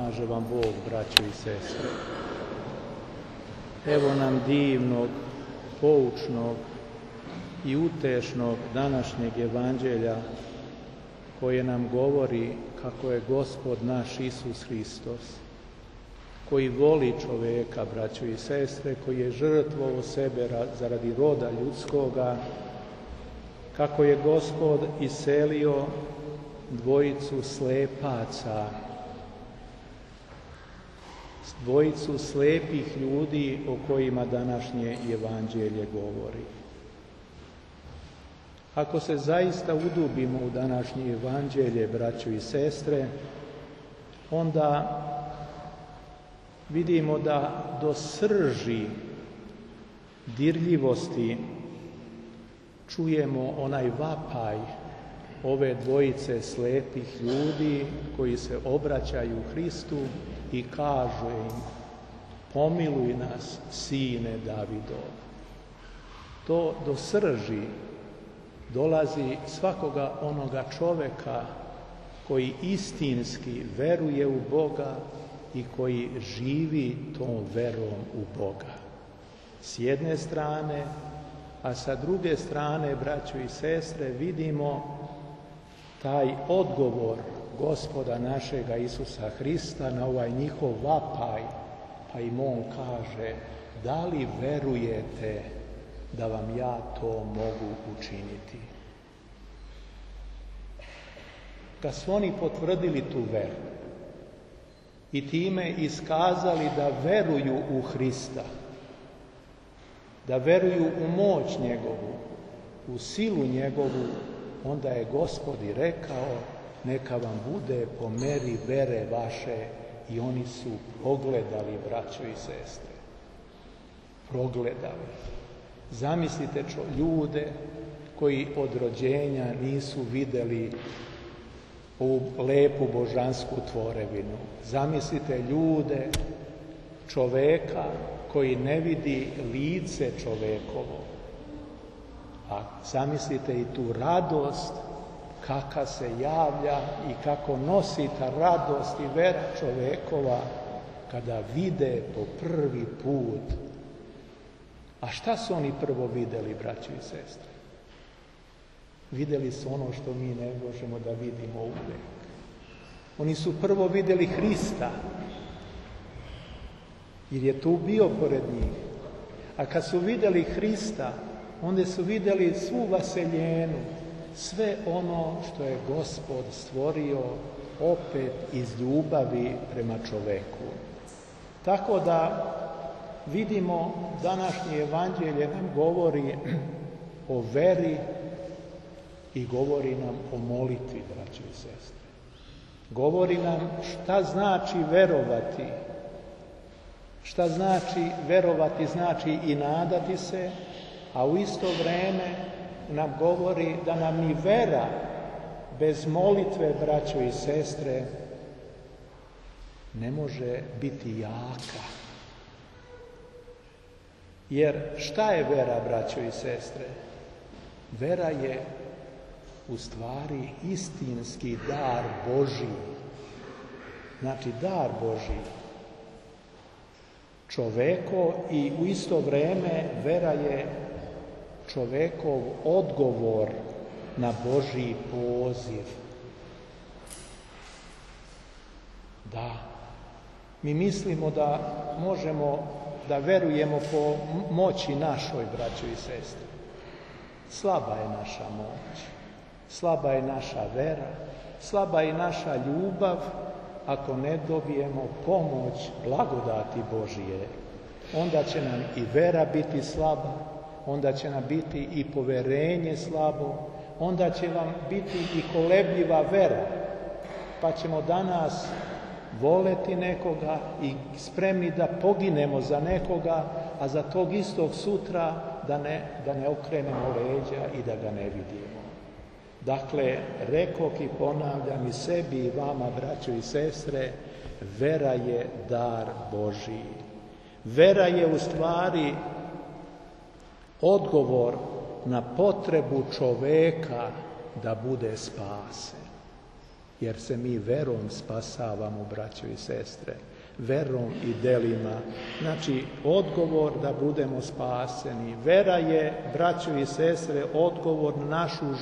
pomaže vam Bog, braćo i sestre. Evo nam divnog, poučnog i utešnog današnjeg evanđelja koje nam govori kako je Gospod naš Isus Hristos, koji voli čoveka, braćo i sestre, koji je žrtvovao sebe zaradi roda ljudskoga, kako je Gospod iselio dvojicu slepaca, dvojicu slepih ljudi o kojima današnje evanđelje govori. Ako se zaista udubimo u današnje evanđelje, braćo i sestre, onda vidimo da do srži dirljivosti čujemo onaj vapaj ove dvojice slepih ljudi koji se obraćaju Hristu i kažu im: pomiluj nas, sine Davidov. To do srži dolazi svakoga onoga čoveka koji istinski veruje u Boga i koji živi tom verom u Boga. S jedne strane, a sa druge strane, braćo i sestre, vidimo taj odgovor Gospoda našega Isusa Hrista na ovaj njihov vapaj, pa im on kaže: da li verujete da vam ja to mogu učiniti? Kad su oni potvrdili tu veru i time iskazali da veruju u Hrista, da veruju u moć njegovu, u silu njegovu, onda je Gospod i rekao: neka vam bude po meri vere vaše. I oni su progledali, braćo i sestre. Progledali. Zamislite ljude koji od rođenja nisu vidjeli ovu lepu božansku tvorevinu. Zamislite ljude, čoveka koji ne vidi lice čovekovo. A zamislite i tu radost kakva se javlja i kako nosi ta radost i vera čovekova kada vide po prvi put. A šta su oni prvo vidjeli, braćo i sestre? Vidjeli su ono što mi ne možemo da vidimo uvijek. Oni su prvo vidjeli Hrista, jer je tu bio pored njih. A kad su vidjeli Hrista, onda su vidjeli svu vaseljenu, sve ono što je Gospod stvorio opet iz ljubavi prema čoveku. Tako da vidimo, današnje evanđelje nam govori o veri i govori nam o molitvi, braćo i sestre. Govori nam šta znači verovati. Šta znači verovati? Znači i nadati se, a u isto vrijeme nam govori da nam ni vera bez molitve, braćo i sestre, ne može biti jaka. Jer šta je vera, braćo i sestre? Vera je u stvari istinski dar Božji. Znači dar Božji. Čoveko i u isto vrijeme vera je čovekov odgovor na Božji poziv. Da, mi mislimo da možemo da verujemo po moći našoj, braćo i sestre. Slaba je naša moć, slaba je naša vera, slaba je naša ljubav ako ne dobijemo pomoć blagodati Božije. Onda će nam i vera biti slaba, onda će nam biti i poverenje slabo, onda će vam biti i kolebljiva vera, pa ćemo danas voleti nekoga i spremni da poginemo za nekoga, a za tog istog sutra da ne okrenemo leđa i da ga ne vidimo. Dakle, rekoh i ponavljam i sebi i vama, braćo i sestre, vera je dar Božji. Vera je u stvari odgovor na potrebu čoveka da bude spasen. jer se mi verom spasavamo, braćo i sestre, verom i delima. Znači, odgovor da budemo spaseni. Vera je, braćo i sestre, odgovor na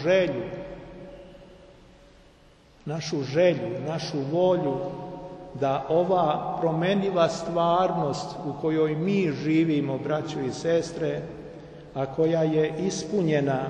našu želju, našu volju da ova promeniva stvarnost u kojoj mi živimo, braćo i sestre, a koja je ispunjena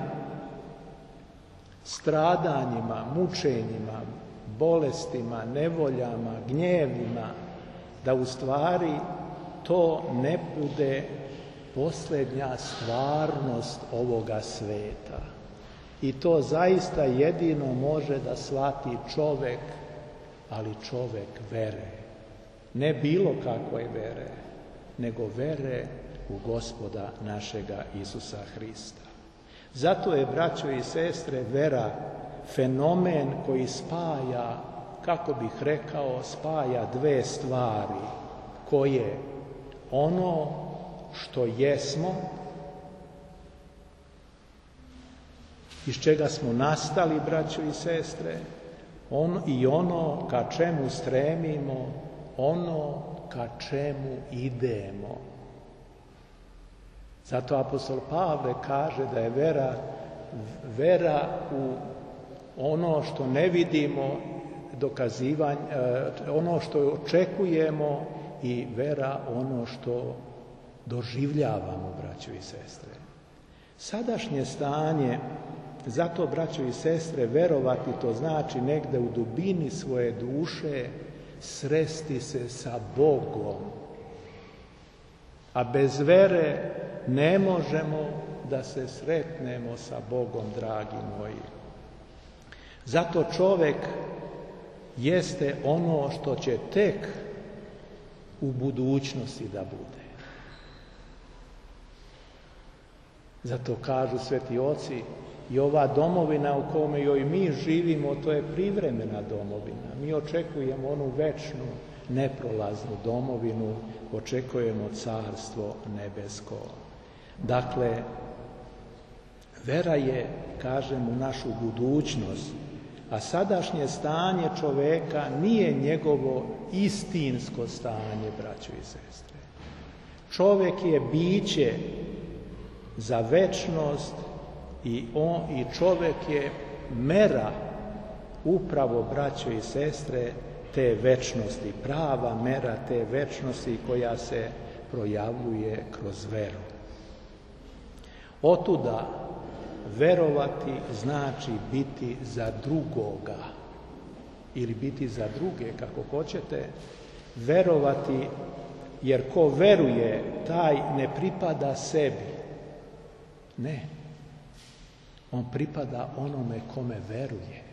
stradanjima, mučenjima, bolestima, nevoljama, gnjevima, da u stvari to ne bude posljednja stvarnost ovoga sveta. I to zaista jedino može da shvati čovek, ali čovek vere. Ne bilo kakve vere, nego vere u Gospoda našega Isusa Hrista. Zato je, braćo i sestre, vera fenomen koji spaja, kako bih rekao, spaja dve stvari, koje ono što jesmo, iz čega smo nastali, braćo i sestre, i ono ka čemu stremimo, ono ka čemu idemo. Zato apostol Pavle kaže da je vera u ono što ne vidimo, ono što očekujemo, i vera ono što doživljavamo, braćo i sestre. Sadašnje stanje, zato, braćo i sestre, verovati to znači negde u dubini svoje duše sresti se sa Bogom. A bez vere ne možemo da se sretnemo sa Bogom, dragi moji. Zato čovek jeste ono što će tek u budućnosti da bude. Zato kažu sveti oci, i ova domovina u kome joj mi živimo, to je privremena domovina. Mi očekujemo onu večnu, neprolaznu domovinu, očekujemo carstvo nebesko. Dakle, vera je, kažem, u našu budućnost, a sadašnje stanje čoveka nije njegovo istinsko stanje, braćo i sestre. Čovek je biće za večnost i čovek je mera upravo, braćo i sestre, te večnosti, prava mera te večnosti koja se projavljuje kroz veru. Otuda verovati znači biti za drugoga, ili biti za druge, kako hoćete. Verovati, jer ko veruje, taj ne pripada sebi. Ne. On pripada onome kome veruje.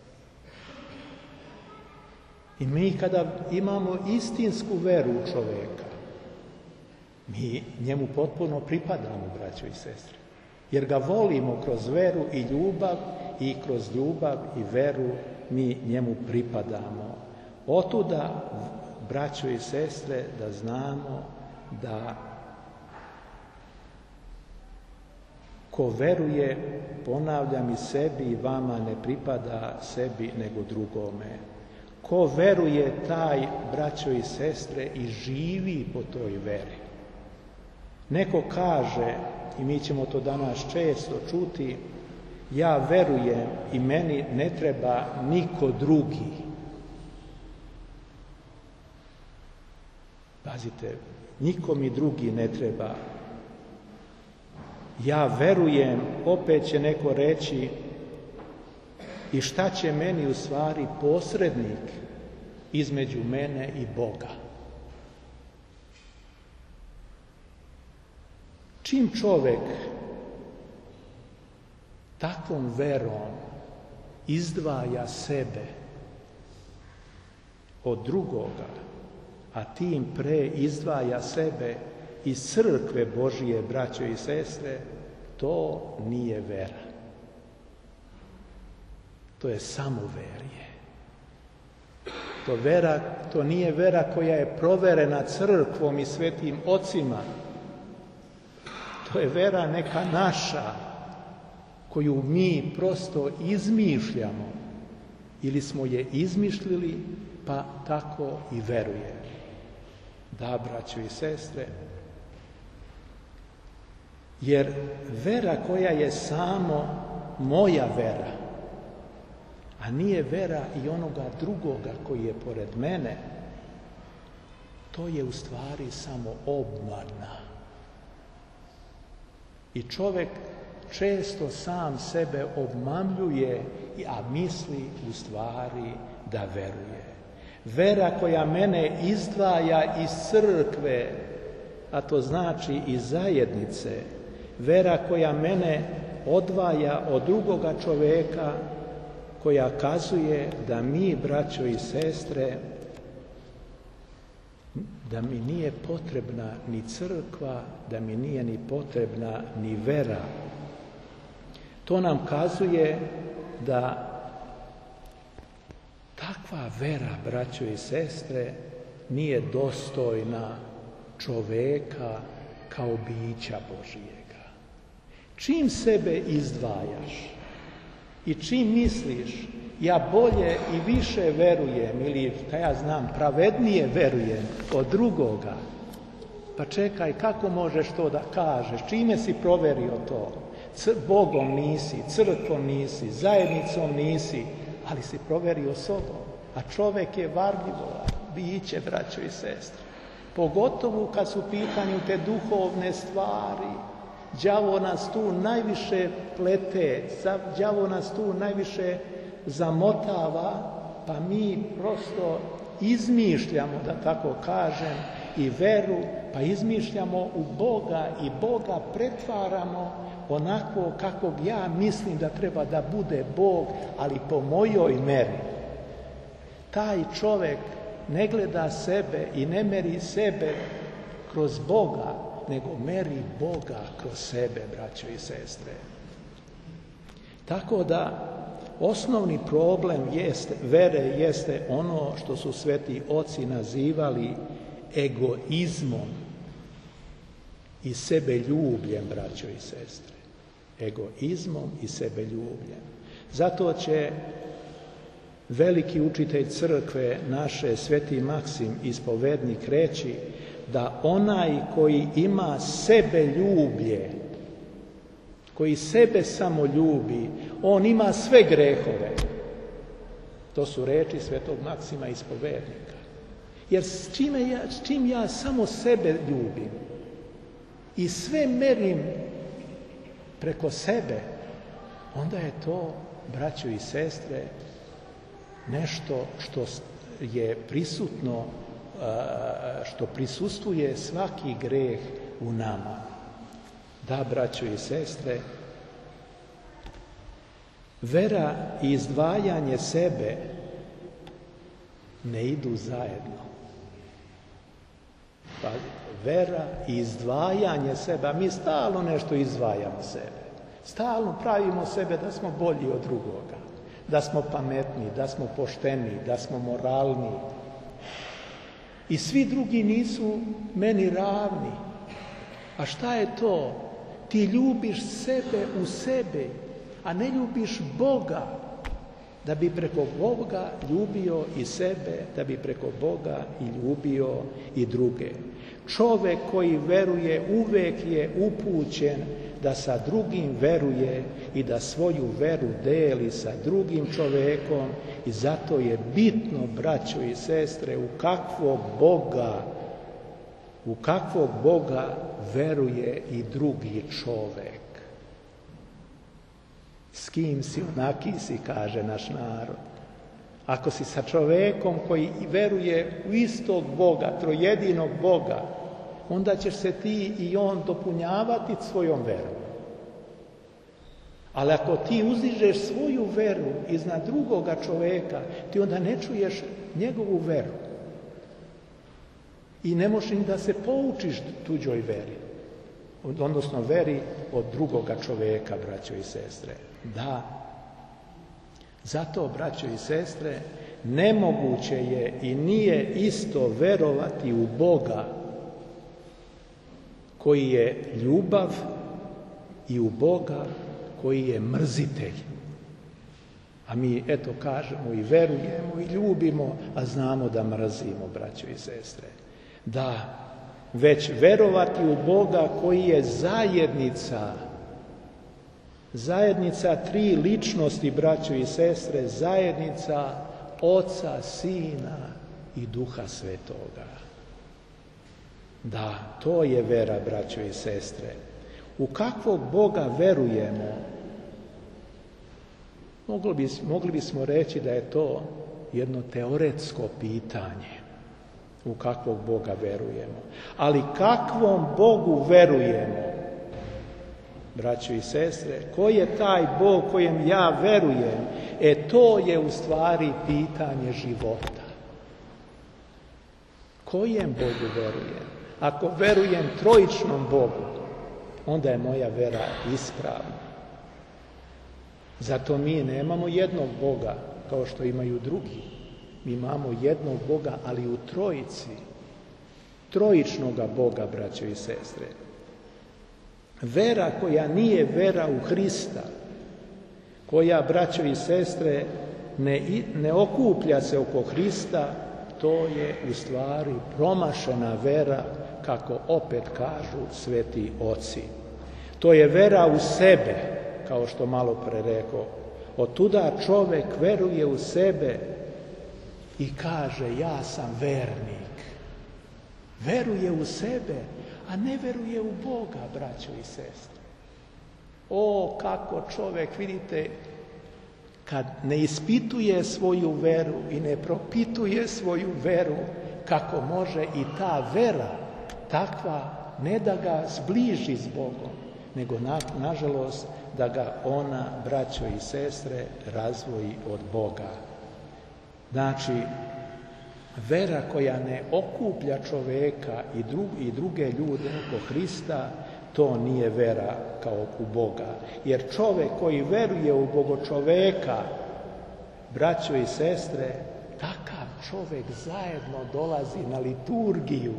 I mi kada imamo istinsku veru u čoveka, mi njemu potpuno pripadamo, braćo i sestre. Jer ga volimo kroz veru i ljubav, i kroz ljubav i veru mi njemu pripadamo. Otuda, braćo i sestre, da znamo da ko veruje, ponavljam, i sebi i vama ne pripada sebi nego drugome. Ko veruje, taj, braćo i sestre, i živi po toj veri. Neko kaže, i mi ćemo to danas često čuti, ja verujem i meni ne treba niko drugi. Pazite, niko mi drugi ne treba. Ja verujem, opet će neko reći, i šta će meni u stvari posrednik između mene i Boga? Čim čovek takvom verom izdvaja sebe od drugoga, a tim pre izdvaja sebe iz crkve Božije, braćo i sestre, to nije vera. To je samoverje. To nije vera koja je proverena crkvom i svetim ocima. To je vera neka naša, koju mi prosto izmišljamo ili smo je izmišljili, pa tako i veruje. Da, braćo i sestre, jer vera koja je samo moja vera, a nije vera i onoga drugoga koji je pored mene, to je u stvari samo obmana. I čovjek često sam sebe obmanjuje, a misli u stvari da veruje. Vera koja mene izdvaja iz crkve, a to znači iz zajednice, vera koja mene odvaja od drugoga čovjeka, koja kazuje da mi, braćo i sestre, da mi nije potrebna ni crkva, da mi nije ni potrebna ni vera. To nam kazuje da takva vera, braćo i sestre, nije dostojna čovjeka kao bića Božijega. Čim sebe izdvajaš i čim misliš ja bolje i više verujem ili pravednije verujem od drugoga, pa čekaj, kako možeš to da kažeš? Čime si proverio to? Bogom nisi, crkvom nisi, zajednicom nisi, ali si proverio sobom. A čovjek je varljivo biće, braćo i sestre. Pogotovo kad su u pitanju te duhovne stvari. Đavo nas tu najviše plete, đavo nas tu najviše zamotava, pa mi prosto izmišljamo, da tako kažem, i veru, pa izmišljamo u Boga i Boga pretvaramo onako kako ja mislim da treba da bude Bog, ali po mojoj meri. Taj čovjek ne gleda sebe i ne meri sebe kroz Boga, nego meri Boga kroz sebe, braćo i sestre. Tako da osnovni problem vere jeste ono što su sveti oci nazivali egoizmom i sebeljubljem, braćo i sestre. Egoizmom i sebeljubljem. Zato će veliki učitelj crkve naše, sveti Maksim, ispovednik, reći da onaj koji ima sebeljublje, koji sebe samo ljubi, on ima sve grehove. To su reči svetog Maksima ispovednika. Jer s čim ja samo sebe ljubim i sve merim preko sebe, onda je to, braćo i sestre, nešto što je prisutno, što prisustvuje svaki greh u nama. Da, braćo i sestre, vera i izdvajanje sebe ne idu zajedno. Pa vera i izdvajanje sebe, a mi stalno nešto izdvajamo sebe. Stalno pravimo sebe da smo bolji od drugoga, da smo pametni, da smo pošteni, da smo moralni. I svi drugi nisu meni ravni. A šta je to? Ti ljubiš sebe u sebi, a ne ljubiš Boga, da bi preko Boga ljubio i sebe, da bi preko Boga i ljubio i druge. Čovjek koji veruje uvijek je upućen da sa drugim veruje i da svoju veru deli sa drugim čovjekom, i zato je bitno, braćo i sestre, u kakvog Boga veruje i drugi čovjek. S kim si, onaki si, kaže naš narod. Ako si sa čovjekom koji veruje u istog Boga, trojedinog Boga, onda ćeš se ti i on dopunjavati svojom verom. Ali ako ti uzdižeš svoju veru iznad drugoga čovjeka, ti onda ne čuješ njegovu veru. I ne možeš ni da se poučiš tuđoj veri, odnosno veri od drugoga čovjeka, braćo i sestre. Da, zato, braćo i sestre, nemoguće je i nije isto verovati u Boga koji je ljubav i u Boga koji je mrzitelj. A mi, eto, kažemo i verujemo i ljubimo, a znamo da mrzimo, braćo i sestre. Da, već verovati u Boga koji je zajednica tri ličnosti, braćo i sestre, zajednica Oca, Sina i Duha Svetoga. Da, to je vera, braćo i sestre. U kakvog Boga verujemo? Mogli bismo reći da je to jedno teoretsko pitanje. U kakvog Boga verujemo? Ali kakvom Bogu verujemo? Braćo i sestre, ko je taj Bog kojem ja verujem? To je u stvari pitanje života. Kojem Bogu verujem? Ako verujem trojičnom Bogu, onda je moja vera ispravna. Zato mi nemamo jednog Boga kao što imaju drugi. Mi imamo jednog Boga, ali u trojici. Trojičnoga Boga, braćo i sestre. Vera koja nije vera u Hrista, koja, braćo i sestre, ne okuplja se oko Hrista, to je u stvari promašena vera, kako opet kažu sveti oci. To je vera u sebe, kao što malo pre rekao. Otuda čovek veruje u sebe i kaže ja sam vernik. Veruje u sebe, a ne veruje u Boga, braćo i sestre. O, kako čovek, vidite, kad ne ispituje svoju veru i ne propituje svoju veru, kako može i ta vera takva ne da ga zbliži s Bogom, nego nažalost da ga ona, braćo i sestre, razdvoji od Boga. Znači, vera koja ne okuplja čoveka i druge ljude oko Hrista, to nije vera kao u Boga. Jer čovek koji veruje u Bogočoveka, braćo i sestre, takav čovek zajedno dolazi na liturgiju,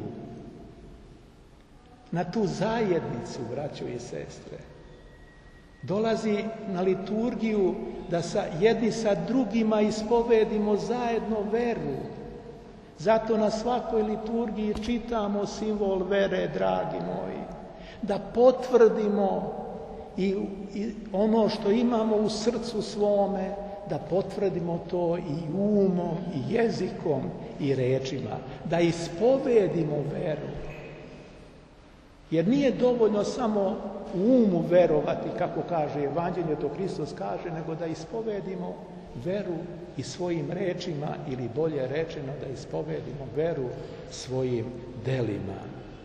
na tu zajednicu, braćo i sestre. Dolazi na liturgiju da jedni sa drugima ispovedimo zajedno veru. Zato na svakoj liturgiji čitamo simbol vere, dragi moji. Da potvrdimo i ono što imamo u srcu svome, da potvrdimo to i umom, i jezikom, i rečima. Da ispovedimo veru. Jer nije dovoljno samo u umu verovati, kako kaže Evanđelje, to Hristos kaže, nego da ispovedimo veru i svojim rečima, ili bolje rečeno da ispovedimo veru svojim delima.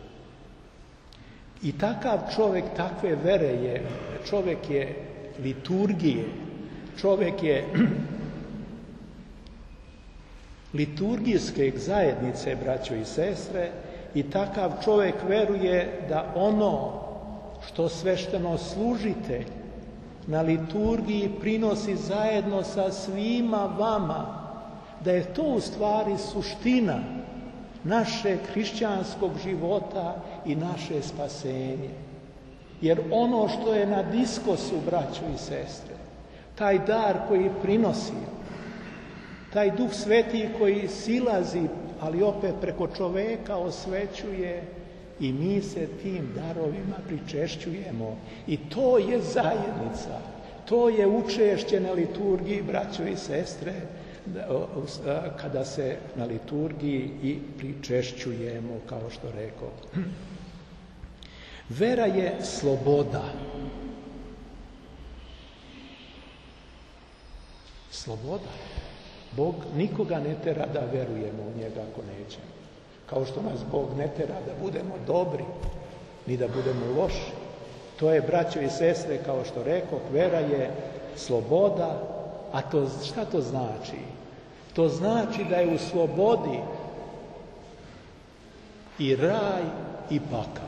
I takav čovjek, takve vere je, čovjek je liturgije, čovjek je liturgijske zajednice, braćo i sestre, i takav čovjek veruje da ono što svešteno služitelj na liturgiji prinosi zajedno sa svima vama, da je to u stvari suština našeg hrišćanskog života i naše spasenje. Jer ono što je na diskosu, braćo i sestre, taj dar koji prinosi, taj Duh Sveti koji silazi, ali opet preko čoveka osvećuje, i mi se tim darovima pričešćujemo. I to je zajednica, to je učešće na liturgiji, braćo i sestre, kada se na liturgiji i pričešćujemo, kao što rekao. Vera je sloboda. Sloboda. Bog nikoga ne tera da verujemo u njega ako nećemo. Kao što nas Bog ne tera da budemo dobri, ni da budemo loši. To je, braćo i sestre, kao što rekoh, vera je sloboda. A šta to znači? To znači da je u slobodi i raj i pakao.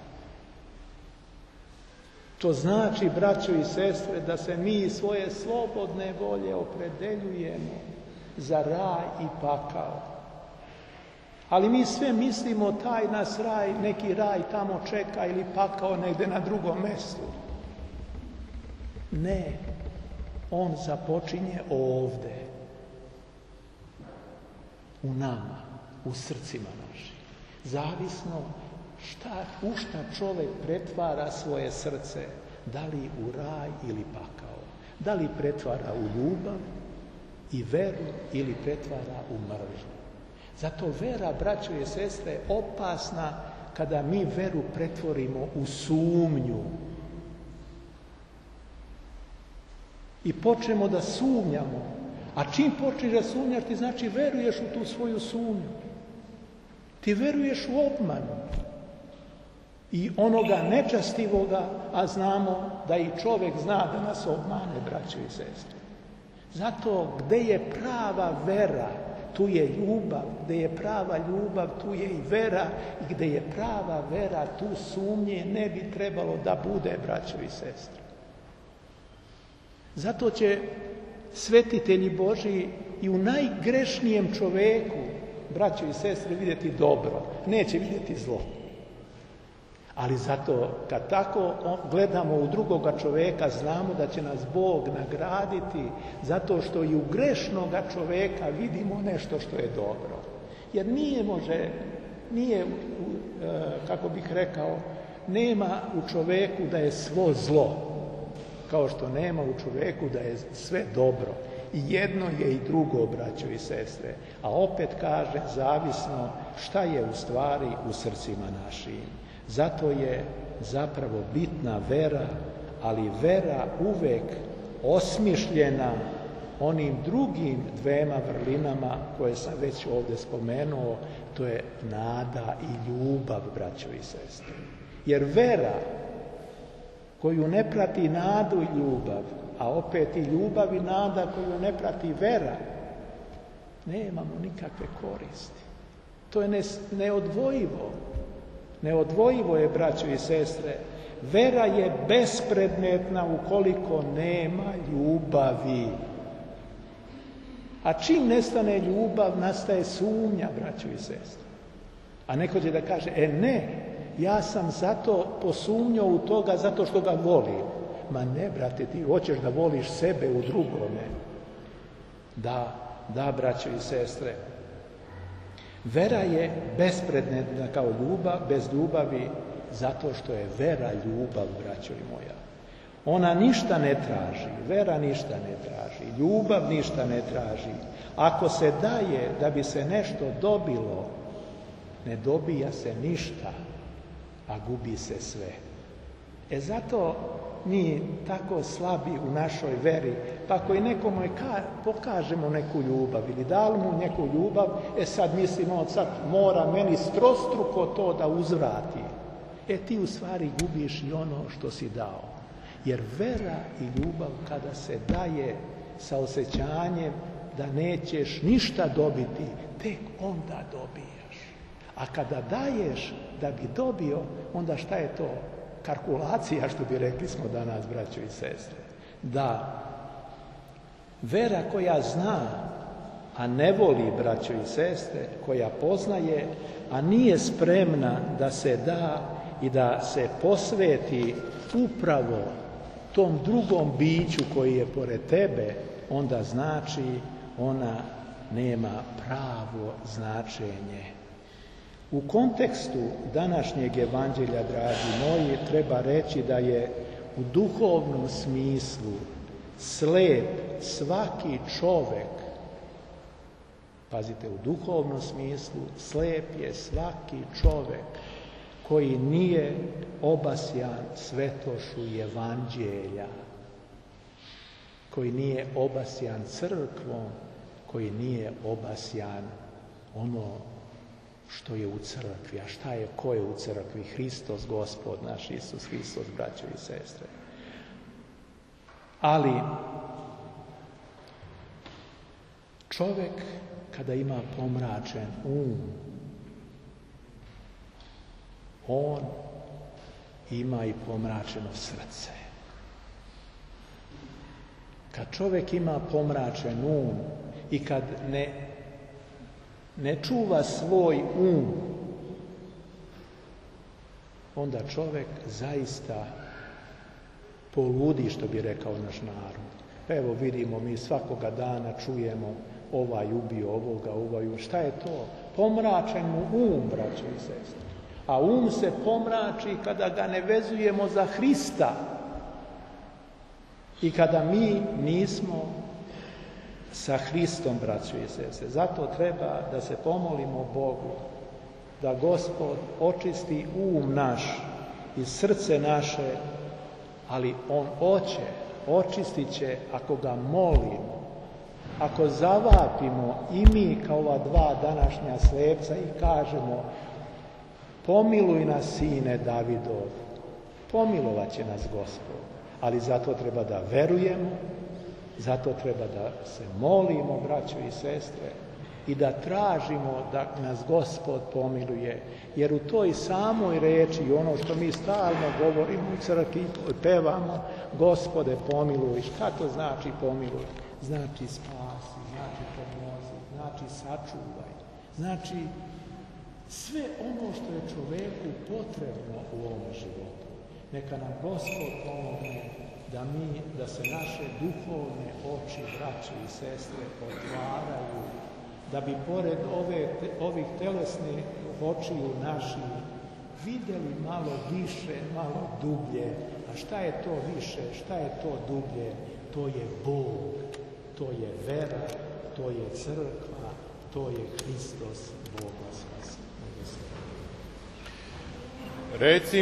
To znači, braćo i sestre, da se mi svoje slobodne volje opredeljujemo za raj i pakao. Ali mi sve mislimo, taj nas raj, neki raj tamo čeka ili pakao negde na drugom mjestu. Ne. On započinje ovde, u nama, u srcima našim. Zavisno u šta čovjek pretvara svoje srce, da li u raj ili pakao, da li pretvara u ljubav i veru ili pretvara u mržnju. Zato vera, braćo i sestre, je opasna kada mi veru pretvorimo u sumnju i počnemo da sumnjamo. A čim počneš da sumnjaš, ti znači veruješ u tu svoju sumnju. Ti veruješ u obmanu i onoga nečastivoga, a znamo da i čovjek zna da nas obmane, braćo i sestre. Zato gde je prava vera, tu je ljubav. Gde je prava ljubav, tu je i vera. I gde je prava vera, tu sumnje ne bi trebalo da bude, braćo i sestre. Zato će svetitelji Božji i u najgrešnijem čoveku, braćo i sestre, vidjeti dobro, neće vidjeti zlo. Ali zato kad tako gledamo u drugoga čoveka, znamo da će nas Bog nagraditi, zato što i u grešnoga čoveka vidimo nešto što je dobro. Jer nije, kako bih rekao, nema u čoveku da je svo zlo, kao što nema u čoveku da je sve dobro. I jedno je i drugo, braćo i sestre. A opet kaže, zavisno šta je u stvari u srcima našim. Zato je zapravo bitna vera, ali vera uvek osmišljena onim drugim dvema vrlinama koje sam već ovdje spomenuo, to je nada i ljubav, braćo i sestre. Jer vera koju ne prati nadu i ljubav, a opet i ljubav i nada koju ne prati vera, nemamo nikakve koristi. To je neodvojivo. Neodvojivo je, braćo i sestre. Vera je bespredmetna ukoliko nema ljubavi. A čim nestane ljubav, nastaje sumnja, braćo i sestre. A neko će da kaže, ne, ja sam zato posumnjao u toga zato što ga volim. Ma ne, brate, ti hoćeš da voliš sebe u drugome. Da, braćo i sestre. Vera je bespredmetna kao ljubav, bez ljubavi, zato što je vera ljubav, braćo i moja. Ona ništa ne traži, vera ništa ne traži, ljubav ništa ne traži. Ako se daje da bi se nešto dobilo, ne dobija se ništa, a gubi se sve. Zato mi tako slabi u našoj veri, pa ako i nekome pokažemo neku ljubav ili dali mu neku ljubav, sad mislimo, sad mora meni strostruko to da uzvrati. Ti u stvari gubiš i ono što si dao. Jer vera i ljubav kada se daje sa osjećanjem da nećeš ništa dobiti, tek onda dobijaš. A kada daješ da bi dobio, onda šta je to? Kalkulacija, što bi rekli smo danas, braćo i sestre. Da, vera koja zna, a ne voli, braćo i sestre, koja poznaje, a nije spremna da se da i da se posveti upravo tom drugom biću koji je pored tebe, onda znači ona nema pravo značenje. U kontekstu današnjeg evanđelja, dragi moji, treba reći da je u duhovnom smislu slep svaki čovek. Pazite, u duhovnom smislu slep je svaki čovek koji nije obasjan svetošću evanđelja, koji nije obasjan crkvom, koji nije obasjan ono što je u crkvi. A šta je, ko je u crkvi? Hristos, Gospod naš Isus Hristos, braćo i sestre. Ali čovjek kada ima pomračen on ima i pomračeno srce. Kad čovjek ima pomračen i kad ne čuva svoj onda čovjek zaista poludi, što bi rekao naš narod. Pa evo vidimo, mi svakoga dana čujemo ovaj ubio ovoga, ovaj ubio. Šta je to? Pomračen mu um, braćo i sestre. A um se pomrači kada ga ne vezujemo za Hrista i kada mi nismo sa Hristom, braćo i sestre. Zato treba da se pomolimo Bogu, da Gospod očisti um naš i srce naše, ali On očistit će ako ga molimo, ako zavapimo i mi kao ova dva današnja slepca i kažemo: pomiluj nas, sine Davidov. Pomilovat će nas Gospod, ali zato treba da verujemo, zato treba da se molimo, braćo i sestre, i da tražimo da nas Gospod pomiluje, jer u toj samoj reči, ono što mi stalno govorimo u crkvi, pevamo: Gospode pomiluj. Šta to znači pomiluj? Znači spasi, znači pomozi, znači sačuvaj, znači sve ono što je čoveku potrebno u ovom životu. Neka nam Gospod pomogne da se naše duhovne oči, braće i sestre, otvaraju, da bi pored ovih telesnih očiju naših vidjeli malo više, malo dublje. A šta je to više, šta je to dublje? To je Bog, to je vera, to je crkva, to je Hristos, Bog vas.